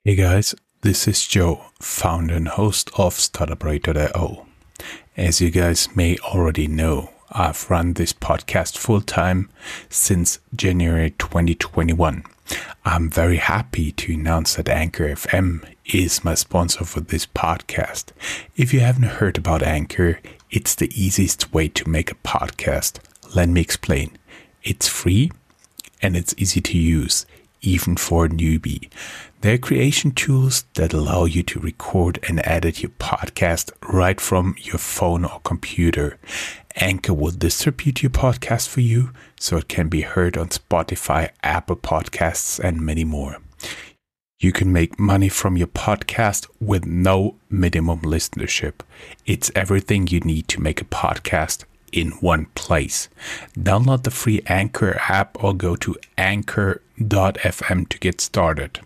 Hey guys, this is Joe, founder and host of StartupRate.io. As you guys may already know, I've run this podcast full-time since January 2021. I'm very happy to announce that Anchor FM is my sponsor for this podcast. If you haven't heard about Anchor, it's the easiest way to make a podcast. Let me explain. It's free and it's easy to use, even for a newbie. They're creation tools that allow you to record and edit your podcast right from your phone or computer. Anchor will distribute your podcast for you so it can be heard on Spotify, Apple Podcasts, and many more. You can make money from your podcast with no minimum listenership. It's everything you need to make a podcast in one place. Download the free Anchor app or go to anchor.fm to get started.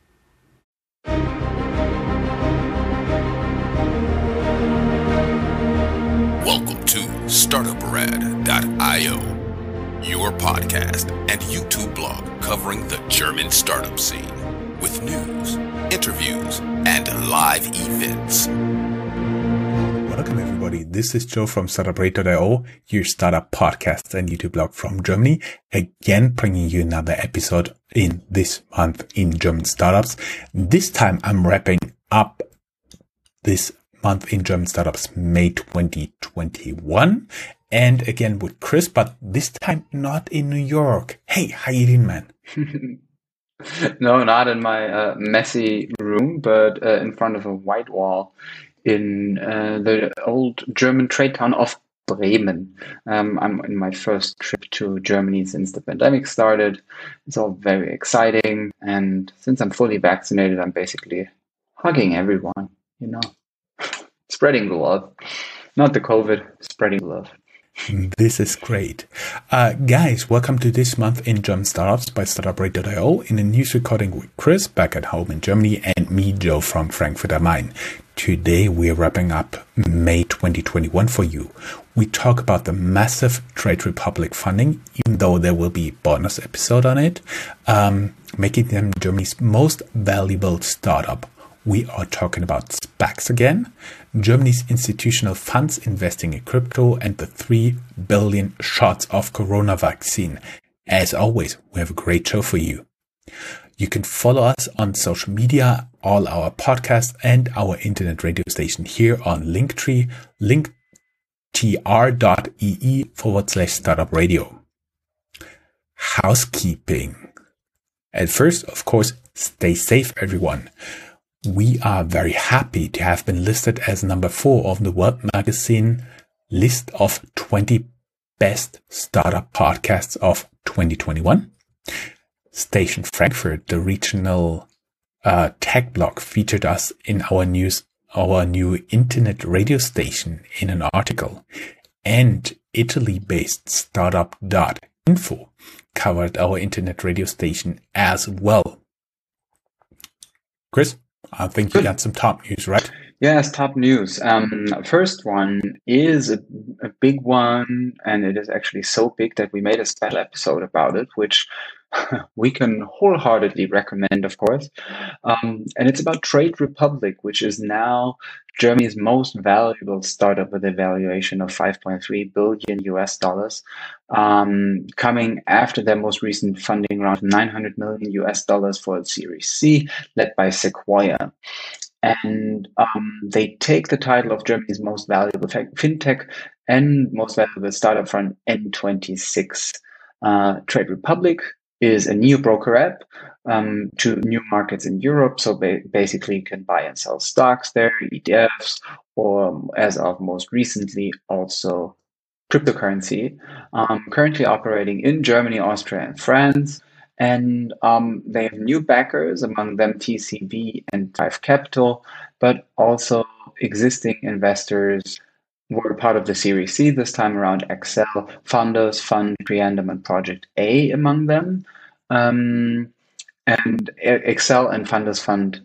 Welcome to StartupRad.io, your podcast and YouTube blog covering the German startup scene with news, interviews, and live events. Welcome everybody, this is Joe from StartupRate.io, your startup podcast and YouTube blog from Germany, again bringing you another episode in this month in German startups. This time I'm wrapping up this month in German startups, May 2021, and again with Chris, but this time not in New York. Hey, how you doing, man? No, not in my messy room, but in front of a white wall in the old German trade town of Bremen. I'm in my first trip to Germany since the pandemic started. It's all very exciting. And since I'm fully vaccinated, I'm basically hugging everyone, spreading the love. Not the COVID, spreading the love. This is great. Guys, welcome to this month in German Startups by StartupRate.io in a news recording with Chris back at home in Germany and me, Joe, from Frankfurt am Main. Today, we're wrapping up May 2021 for you. We talk about the massive Trade Republic funding, even though there will be a bonus episode on it, making them Germany's most valuable startup. We are talking about SPACs again, Germany's institutional funds investing in crypto, and the 3 billion shots of corona vaccine. As always, we have a great show for you. You can follow us on social media, all our podcasts, and our internet radio station here on Linktree, linktr.ee/startup radio. Housekeeping. At first, of course, stay safe, everyone. We are very happy to have been listed as number 4 on the World Magazine list of 20 best startup podcasts of 2021. Station Frankfurt, the regional tech blog, featured us in our new internet radio station in an article. And Italy-based startup.info covered our internet radio station as well. Chris? I think you got some top news, right? Yes, top news. First one is a big one, and it is actually so big that we made a special episode about it, which we can wholeheartedly recommend, of course. And it's about Trade Republic, which is now Germany's most valuable startup with a valuation of $5.3 billion US, coming after their most recent funding round, $900 million US for Series C, led by Sequoia. And they take the title of Germany's most valuable fintech and most valuable startup from N26. Trade Republic is a neo broker app to new markets in Europe. So basically you can buy and sell stocks there, ETFs, or as of most recently, also cryptocurrency. Currently operating in Germany, Austria, and France. And they have new backers, among them TCB and Drive Capital, but also existing investors were part of the Series C this time around. Accel, Founders Fund, Creandum, and Project A among them. And Accel and Founders Fund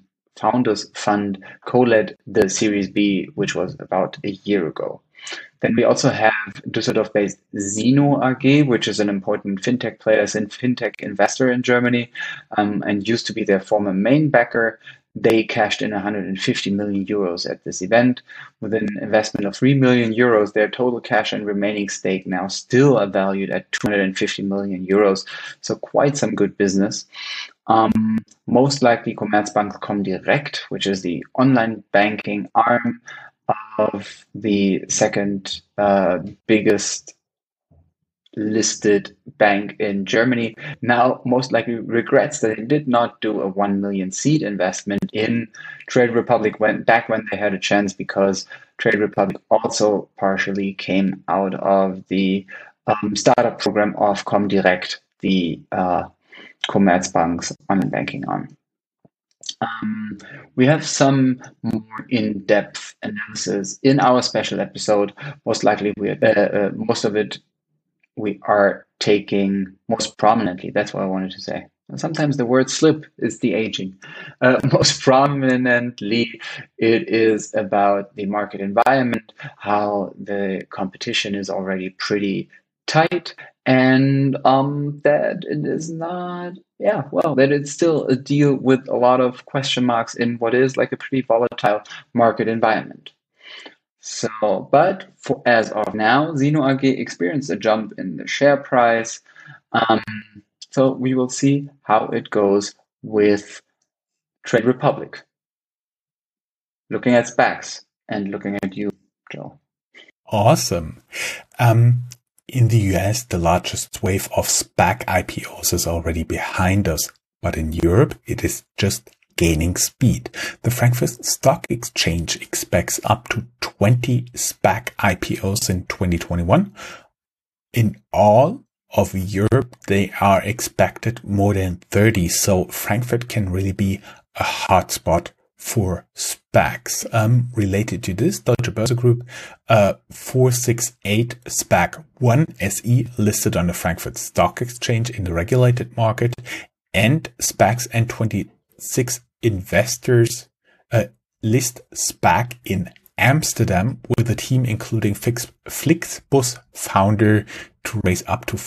co-led the Series B, which was about a year ago. Then we also have Düsseldorf-based Sino AG, which is an important fintech player and fintech investor in Germany, and used to be their former main backer. they cashed in 150 million euros at this event. With an investment of 3 million euros, their total cash and remaining stake now still are valued at 250 million euros. So quite some good business. Most likely Commerzbank Comdirect, which is the online banking arm of the second biggest listed bank in Germany, now most likely regrets that it did not do a 1 million seed investment in Trade Republic when they had a chance, because Trade Republic also partially came out of the startup program of Comdirect, the Commerzbank's online banking arm. We have some more in-depth analysis in our special episode. Most likely, most of it we are taking most prominently. That's what I wanted to say. Sometimes the word slip is the aging. Most prominently, it is about the market environment, how the competition is already pretty tight, and that it is not, that it's still a deal with a lot of question marks in what is like a pretty volatile market environment. So, but as of now, Zino AG experienced a jump in the share price. So we will see how it goes with Trade Republic. Looking at SPACs and looking at you, Joe. Awesome. In the US, the largest wave of SPAC IPOs is already behind us, but in Europe, it is just gaining speed. The Frankfurt Stock Exchange expects up to 20 SPAC IPOs in 2021. In all of Europe, they are expected more than 30. So Frankfurt can really be a hotspot for SPACs. Related to this, Deutsche Börse Group, 468 SPAC 1 SE listed on the Frankfurt Stock Exchange in the regulated market, and SPACs and 26 investors list SPAC in Amsterdam with a team including Flixbus founder to raise up to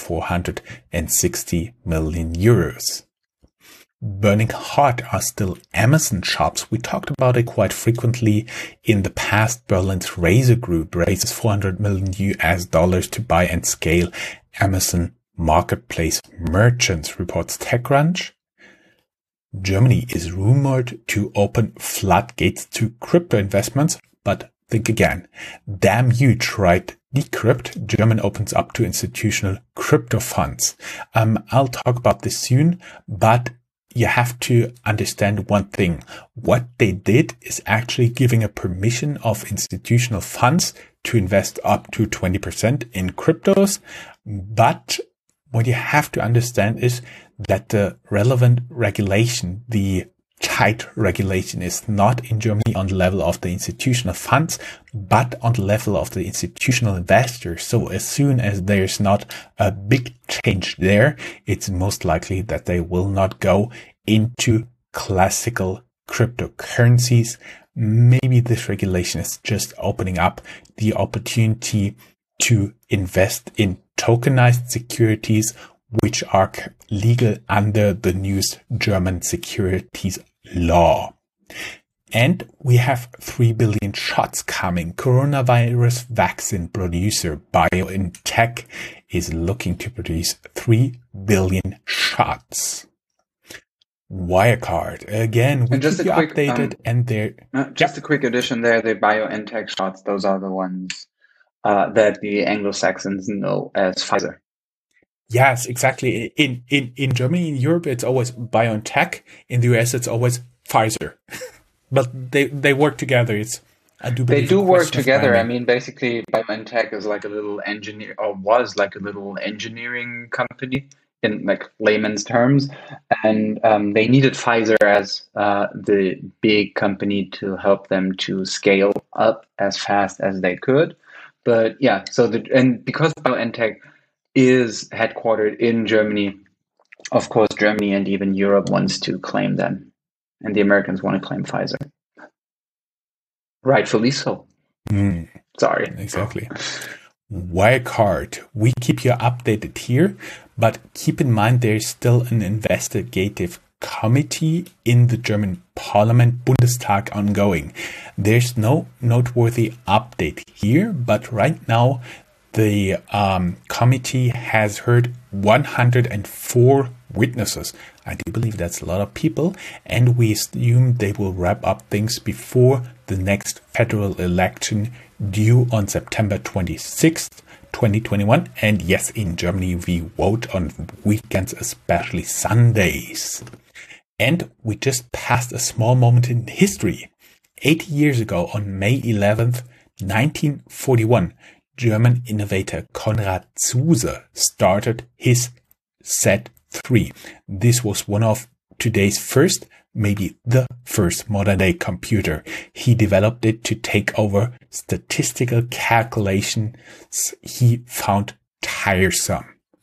460 million euros. Burning hot are still Amazon shops. We talked about it quite frequently in the past. Berlin's Razor Group raises $400 million to buy and scale Amazon Marketplace merchants, reports TechCrunch. Germany is rumored to open floodgates to crypto investments, but think again. Damn you, tried Decrypt. German opens up to institutional crypto funds. I'll talk about this soon, but you have to understand one thing. What they did is actually giving a permission of institutional funds to invest up to 20% in cryptos. But what you have to understand is that the relevant regulation, the tight regulation, is not in Germany on the level of the institutional funds, but on the level of the institutional investors. So as soon as there's not a big change there, it's most likely that they will not go into classical cryptocurrencies. Maybe this regulation is just opening up the opportunity to invest in tokenized securities, which are legal under the new German securities law. And we have 3 billion shots coming. Coronavirus vaccine producer BioNTech is looking to produce 3 billion shots. Wirecard, again, we keep you updated, and there. Just a quick addition there, the BioNTech shots, those are the ones that the Anglo-Saxons know as Pfizer. Yes, exactly. In Germany, in Europe, it's always BioNTech. In the US, it's always Pfizer. But they work together. They do work together. I mean, basically, BioNTech is like a little was like a little engineering company in like layman's terms, and they needed Pfizer as the big company to help them to scale up as fast as they could. But yeah, because BioNTech is headquartered in Germany, of course, Germany and even Europe wants to claim them, and the Americans want to claim Pfizer. Rightfully so. Sorry. Exactly. Wirecard. We keep you updated here, but keep in mind there's still an investigative committee in the German parliament, Bundestag, ongoing. There's no noteworthy update here, but right now the committee has heard 104 witnesses. I do believe that's a lot of people, and we assume they will wrap up things before the next federal election due on September 26th, 2021. And yes, in Germany, we vote on weekends, especially Sundays. And we just passed a small moment in history. 80 years ago, on May 11th, 1941, German innovator Konrad Zuse started his Z3. This was one of today's first, maybe the first modern-day computer. He developed it to take over statistical calculations he found tiresome.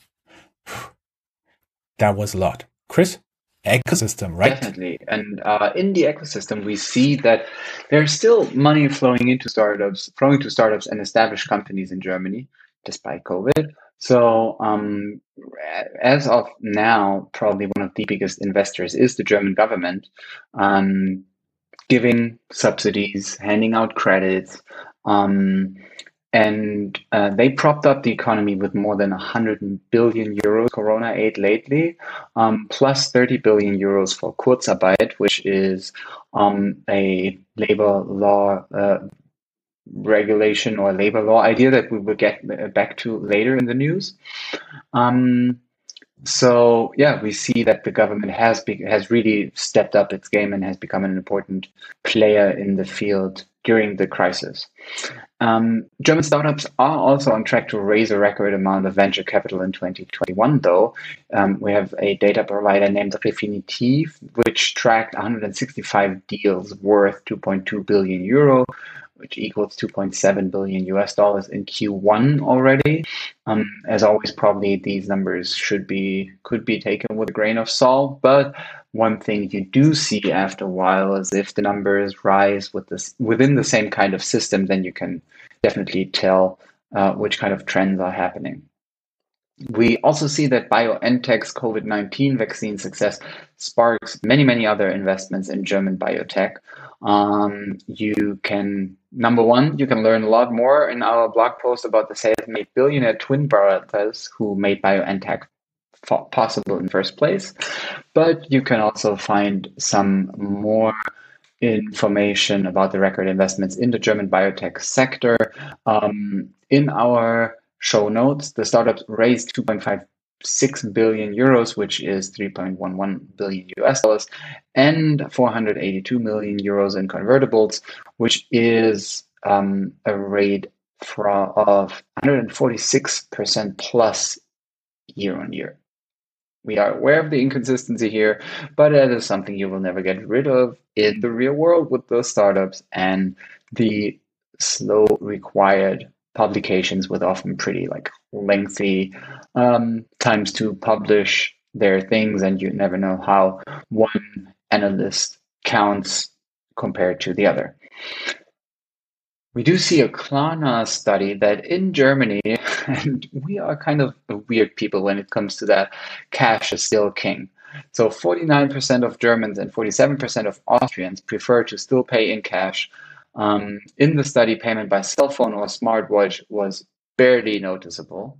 That was a lot. Chris? Ecosystem, right? Definitely. And in the ecosystem, we see that there's still money flowing to startups and established companies in Germany, despite COVID. So as of now, probably one of the biggest investors is the German government, giving subsidies, handing out credits, and they propped up the economy with more than 100 billion euros Corona aid lately, plus 30 billion euros for Kurzarbeit, which is a labor law regulation or labor law idea that we will get back to later in the news. So yeah, we see that the government has really stepped up its game and has become an important player in the field during the crisis. German startups are also on track to raise a record amount of venture capital in 2021, though. We have a data provider named Refinitiv, which tracked 165 deals worth 2.2 billion euro, which equals 2.7 billion US dollars in Q1 already. As always, probably these numbers could be taken with a grain of salt, but one thing you do see after a while is if the numbers rise within the same kind of system, then you can definitely tell which kind of trends are happening. We also see that BioNTech's COVID-19 vaccine success sparks many other investments in German biotech. Number one, you can learn a lot more in our blog post about the self-made billionaire twin brothers who made BioNTech possible in the first place. But you can also find some more information about the record investments in the German biotech sector in our show notes. The startups raised 2.56 billion euros, which is 3.11 billion US dollars, and 482 million euros in convertibles, which is a rate of 146% plus year on year. We are aware of the inconsistency here, but that is something you will never get rid of in the real world with those startups and the slow required publications with often pretty lengthy times to publish their things, and you never know how one analyst counts compared to the other. We do see a Klarna study that in Germany, and we are kind of weird people when it comes to that, cash is still king. So 49% of Germans and 47% of Austrians prefer to still pay in cash. In the study, payment by cell phone or smartwatch was barely noticeable.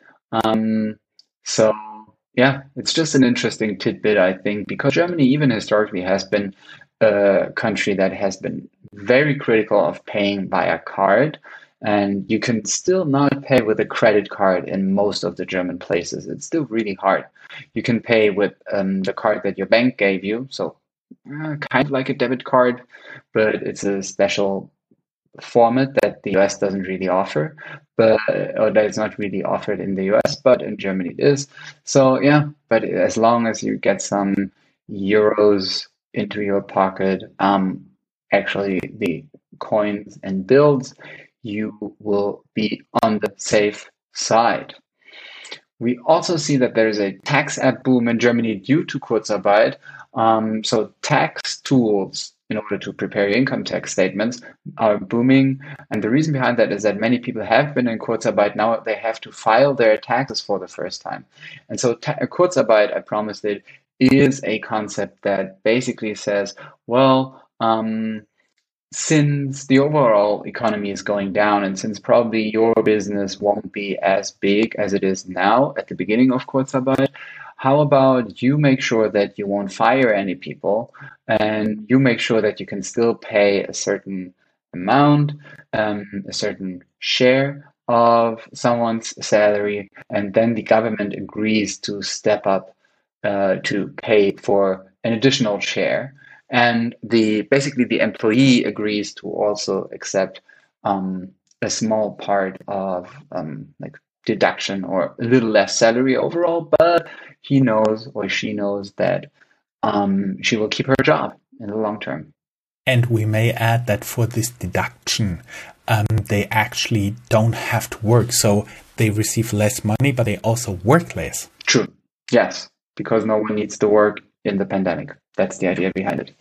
So yeah, it's just an interesting tidbit, I think, because Germany, even historically, has been a country that has been very critical of paying by a card, and you can still not pay with a credit card in most of the German places. It's still really hard. You can pay with the card that your bank gave you, so kind of like a debit card, but it's a special format that the US doesn't really offer, or that is not really offered in the US, but in Germany it is. So yeah, but as long as you get some euros into your pocket, actually the coins and bills, you will be on the safe side. We also see that there is a tax app boom in Germany due to Kurzarbeit. So tax tools in order to prepare your income tax statements are booming. And the reason behind that is that many people have been in Kurzarbeit. Now they have to file their taxes for the first time. And so Kurzarbeit, I promised it, is a concept that basically says, well, since the overall economy is going down, and since probably your business won't be as big as it is now at the beginning of Kurzarbeit, how about you make sure that you won't fire any people, and you make sure that you can still pay a certain amount, a certain share of someone's salary, and then the government agrees to step up to pay for an additional share, and basically the employee agrees to also accept a small part of like deduction or a little less salary overall, but he knows or she knows that she will keep her job in the long term. And we may add that for this deduction, they actually don't have to work. So they receive less money, but they also work less. True. Yes, because no one needs to work in the pandemic. That's the idea behind it.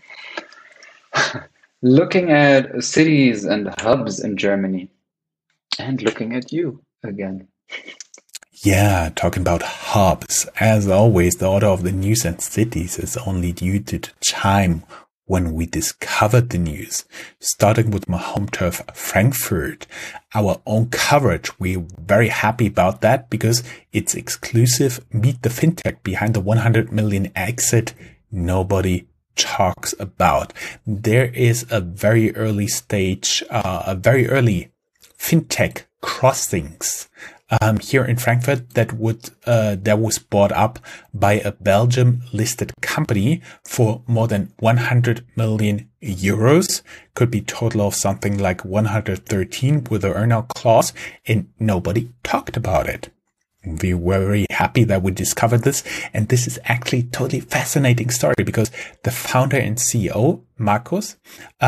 Looking at cities and hubs in Germany, and looking at you again. Yeah, talking about hubs. As always, the order of the news and cities is only due to the time when we discovered the news. Starting with my home turf, Frankfurt, our own coverage. We're very happy about that because it's exclusive. Meet the fintech behind the 100 million exit nobody talks about. There is a very early stage, a very early fintech crossings here in Frankfurt that was bought up by a Belgium listed company for more than 100 million euros. Could be total of something like 113 with the earnout clause, and nobody talked about it. We were very happy that we discovered this, and this is actually a totally fascinating story because the founder and CEO, Markus,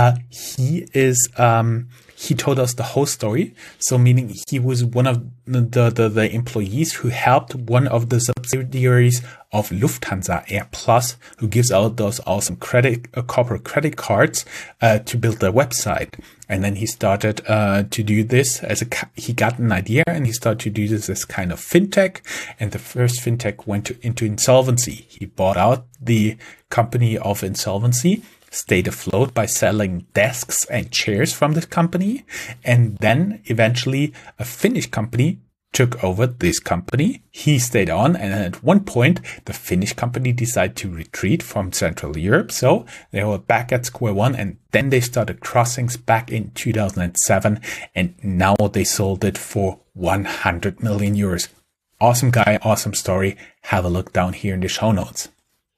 he told us the whole story. So meaning he was one of the employees who helped one of the subsidiaries of Lufthansa AirPlus, who gives out those awesome corporate credit cards, to build their website. And then he started, to do this he got an idea and he started to do this as kind of fintech. And the first fintech went into insolvency. He bought out the company of insolvency, stayed afloat by selling desks and chairs from this company. And then eventually a Finnish company took over this company. He stayed on. And at one point, the Finnish company decided to retreat from Central Europe. So they were back at square one. And then they started crossings back in 2007. And now they sold it for 100 million euros. Awesome guy. Awesome story. Have a look down here in the show notes.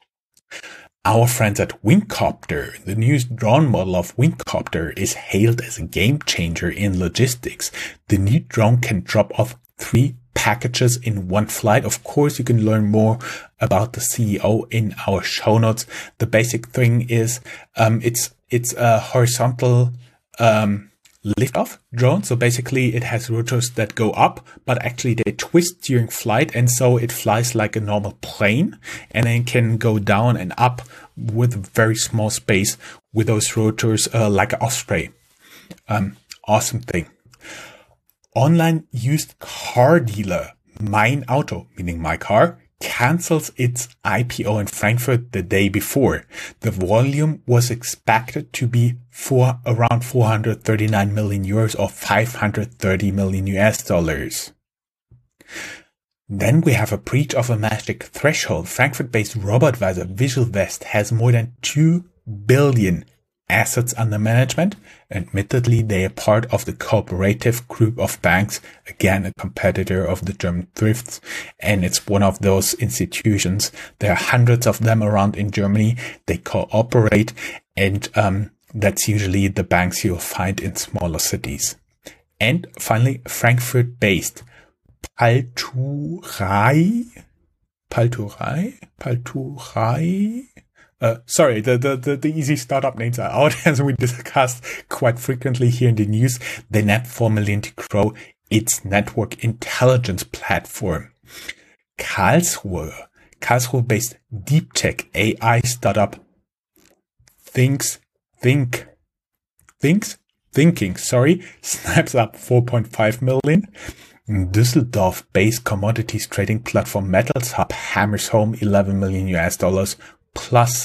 Our friends at Wingcopter, the newest drone model of Wingcopter, is hailed as a game changer in logistics. The new drone can drop off 3 packages in one flight. Of course, you can learn more about the CEO in our show notes. The basic thing is, it's a horizontal, lift-off drone. So basically it has rotors that go up, but actually they twist during flight. And so it flies like a normal plane and then can go down and up with a very small space with those rotors, like an Osprey. Awesome thing. Online used car dealer Mein Auto, meaning my car, cancels its IPO in Frankfurt the day before. The volume was expected to be for around 439 million euros or 530 million US dollars. Then we have a breach of a magic threshold. Frankfurt-based RoboAdvisor VisualVest has more than 2 billion assets under management. Admittedly, they are part of the cooperative group of banks, again, a competitor of the German thrifts, and it's one of those institutions. There are hundreds of them around in Germany. They cooperate, and that's usually the banks you'll find in smaller cities. And finally, Frankfurt-based Palturai. Sorry, the easy startup names are out, as we discussed quite frequently here in the news. They net 4 million to grow its network intelligence platform. Karlsruhe-based deep tech AI startup Thinking, snaps up 4.5 million. Düsseldorf-based commodities trading platform Metals Hub hammers home $11 million plus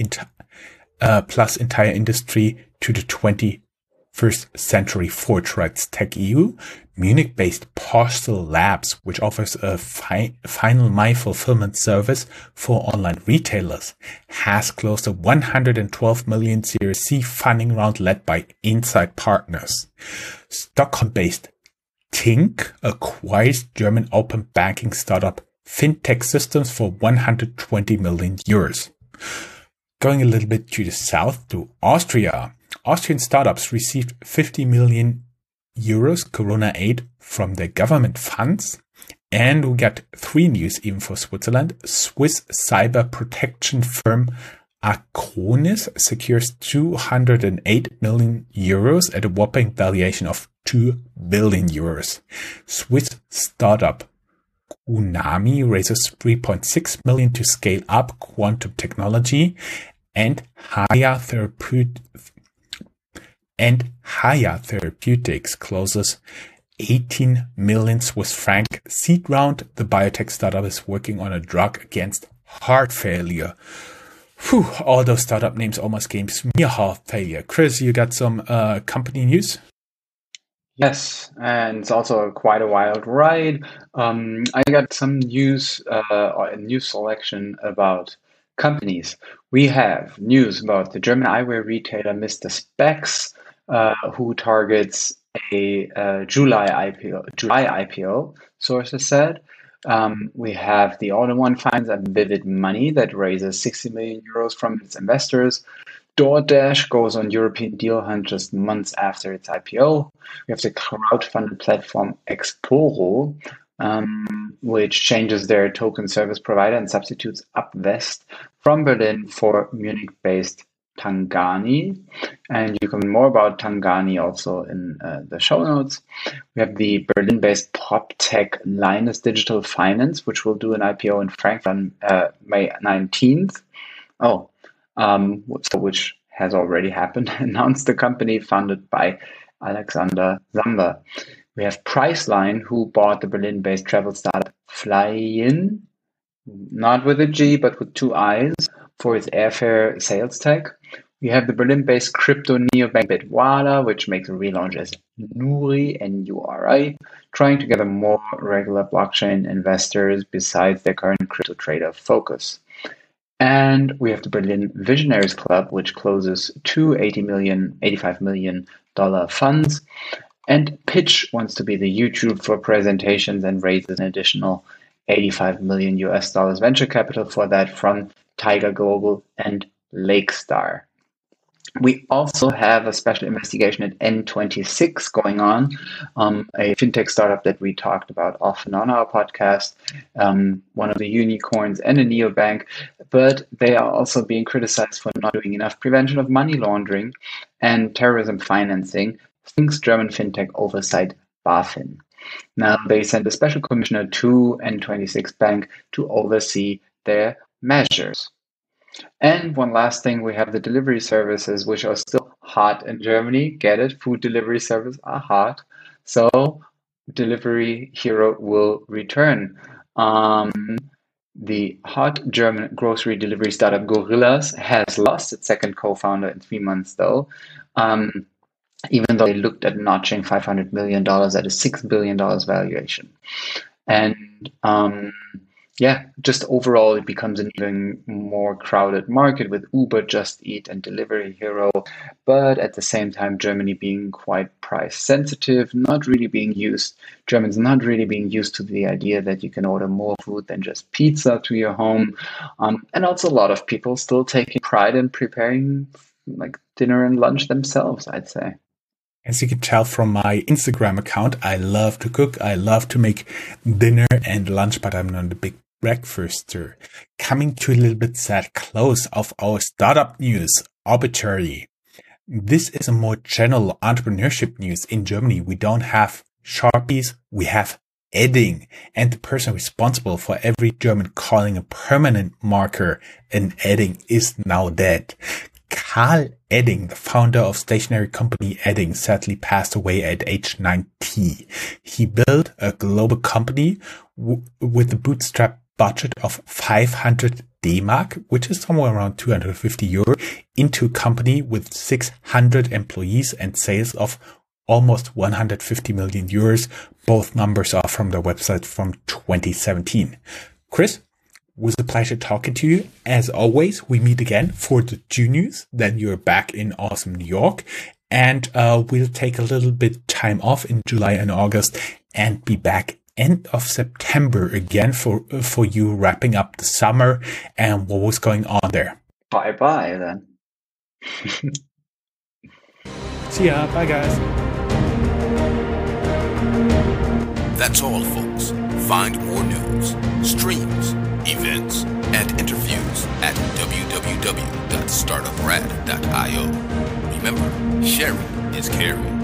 entire industry to the 21st century Fortschritt Tech EU. Munich-based Postal Labs, which offers a final mile fulfillment service for online retailers, has closed a 112 million Series C funding round led by Insight Partners. Stockholm-based Tink acquires German open banking startup FinTech Systems for 120 million euros. Going a little bit to the south to Austria. Austrian startups received 50 million euros Corona aid from their government funds. And we got 3 news even for Switzerland. Swiss cyber protection firm Acronis secures 208 million euros at a whopping valuation of 2 billion euros. Swiss startup Unami raises 3.6 million to scale up quantum technology, and Haya Therapeutics closes 18 million Swiss franc seed round. The biotech startup is working on a drug against heart failure. Whew, all those startup names almost gave me a heart failure. Chris, you got some company news? Yes, and it's also quite a wild ride. I got some news, or a news selection about companies. We have news about the German eyewear retailer Mr. Spex, who targets a July IPO, sources said. We have the All-in-One finds at Vivid Money that raises 60 million euros from its investors. DoorDash goes on European deal hunt just months after its IPO. We have the crowdfunded platform Exporo, which changes their token service provider and substitutes Upvest from Berlin for Munich-based Tangani. And you can learn more about Tangani also in the show notes. We have the Berlin-based prop tech Linus Digital Finance, which will do an IPO in Frankfurt on May 19th. Which has already happened, announced the company founded by Alexander Samba. We have Priceline, who bought the Berlin-based travel startup Flyin, not with a G, but with 2 I's, for its airfare sales tech. We have the Berlin-based crypto neobank Bitwala, which makes a relaunch as Nuri, N-U-R-I, trying to gather more regular blockchain investors besides their current crypto trader focus. And we have the Berlin Visionaries Club, which closes 2 $85 million funds. And Pitch wants to be the YouTube for presentations and raises an additional $85 million venture capital for that from Tiger Global and Lakestar. We also have a special investigation at N26 going on, a fintech startup that we talked about often on our podcast, one of the unicorns and a neobank, but they are also being criticized for not doing enough prevention of money laundering and terrorism financing, thinks German fintech oversight BaFin. Now, they sent a special commissioner to N26 Bank to oversee their measures. And one last thing, we have the delivery services, which are still hot in Germany. Get it? Food delivery services are hot. So Delivery Hero will return. The hot German grocery delivery startup Gorillas has lost its second co-founder in 3 months, though. Even though they looked at notching $500 million at a $6 billion valuation. And just overall, it becomes an even more crowded market with Uber, Just Eat, and Delivery Hero. But at the same time, Germany being quite price sensitive, Germans not really being used to the idea that you can order more food than just pizza to your home. And also a lot of people still taking pride in preparing like dinner and lunch themselves, I'd say. As you can tell from my Instagram account, I love to cook. I love to make dinner and lunch, but I'm not a big breakfaster. Coming to a little bit sad close of our startup news, Obituary. This is a more general entrepreneurship news. In Germany, we don't have Sharpies, we have Edding. And the person responsible for every German calling a permanent marker an Edding is now dead. Karl Edding, the founder of stationery company Edding, sadly passed away at age 90. He built a global company with a bootstrap budget of 500 D-Mark, which is somewhere around 250 euro, into a company with 600 employees and sales of almost 150 million euros. Both numbers are from their website from 2017. Chris, it was a pleasure talking to you. As always, we meet again for the June news. Then you're back in awesome New York. And we'll take a little bit time off in July and August and be back end of September again for you, wrapping up the summer and what was going on there. Bye then. See ya. Bye, guys. That's all, folks. Find more news, streams, events, and interviews at www.startuprad.io. Remember, sharing is caring.